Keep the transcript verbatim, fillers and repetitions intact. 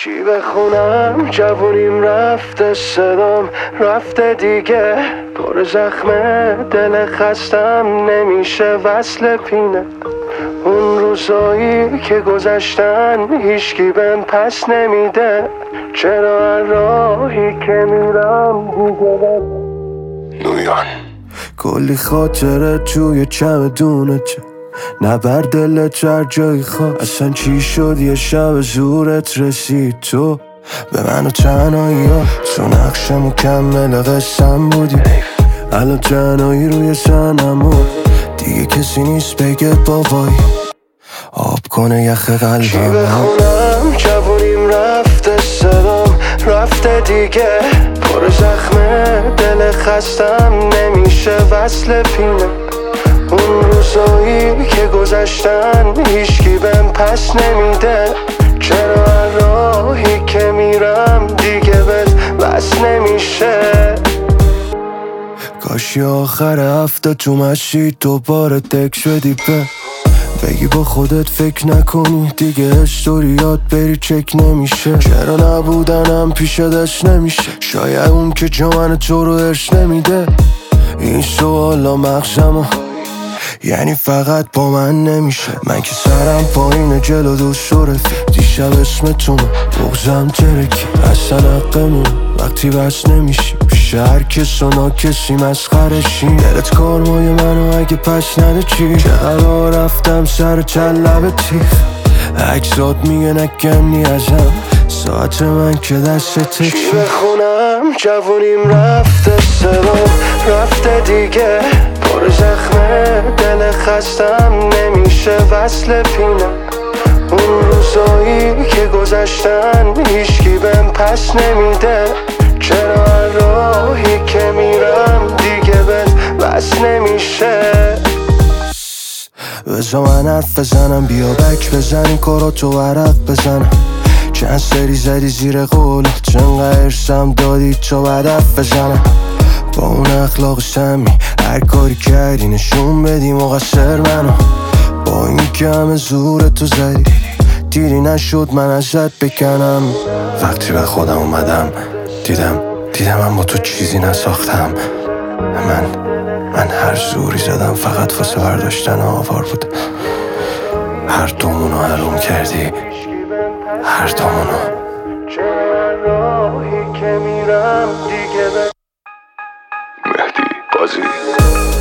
چی بخونم؟ جوونیم رفته، صدام رفته دیگه، پر زخمه، دل خستم نمیشه وصل پینه. اون روزایی که گذشتن هیچکی بهم پس نمیده، چرا هر راهی که میرم دیگه نویان کلی خاطره توی چمدونت، نبر دلت هر جایی خواست. اصلا چی شد یه شب زورت رسید تو به من و تنهایی ها، تو نقش مکمل قسم بودی، الان تنهایی روی سنمون، دیگه کسی نیست بگه بابایی آب کنه یخ قلبم. چی بخونم؟ جوونیم رفته، صدام رفته دیگه، پر زخمه، دل خستم نمیشه وصل پینه. اون روزایی که گذشتن هیچکی بهم پس نمیده، چرا هر راهی که میرم دیگه بهت بس نمیشه. کاشی آخر هفته تو مسجد دوباره تکس بدی به بگی با خودت فکر نکنی دیگه، استوریات بری چک نمیشه. چرا نبودنم پیش دست نمیشه، شاید اون که جا من تو رو ارش نمیده. این سوالا مغزمو یعنی فقط با من نمیشه. من که سرم پایین جلو دوست و رفیق، دیشب اسمتونه بغزم ترکی، اصلا حقمون وقتی بس نمیشی پیش هر کس و ناکسی مسخرشی. دلت کارمای منو اگه پس نده چی، چرا رفتم سر چند لب تیخ، عکسات میگه نکنی ازم، ساعت من که دست تکشی. چی بخونم؟ جوونیم رفته، صدام رفته دیگه، پر زخمه، دل خستم نمیشه وصل پینه. اون روزایی که گذشتن هیچکی بهم پس نمیده، چرا هر راهی که میرم دیگه بهت بس نمیشه. بذار من حرف بزنم، بیا بک بزنی کاراتو ورق بزنم. چند سری زدی زیر قولت، چنقدر ارسم دادی تا هدف بزنم. با اون اخلاق سمی هر کاری کردی نشون بدی مقصر منو، با این که همه زورتو زدی دیری نشد من ازت بکنم. وقتی به خودم اومدم دیدم دیدم من با تو چیزی نساختم. من من هر زوری زدم فقط واسه برداشتن آوار بود. هر دومونو حروم کردی، هر دومونو. چرا راهی که میرم دیگه به مهدی بازی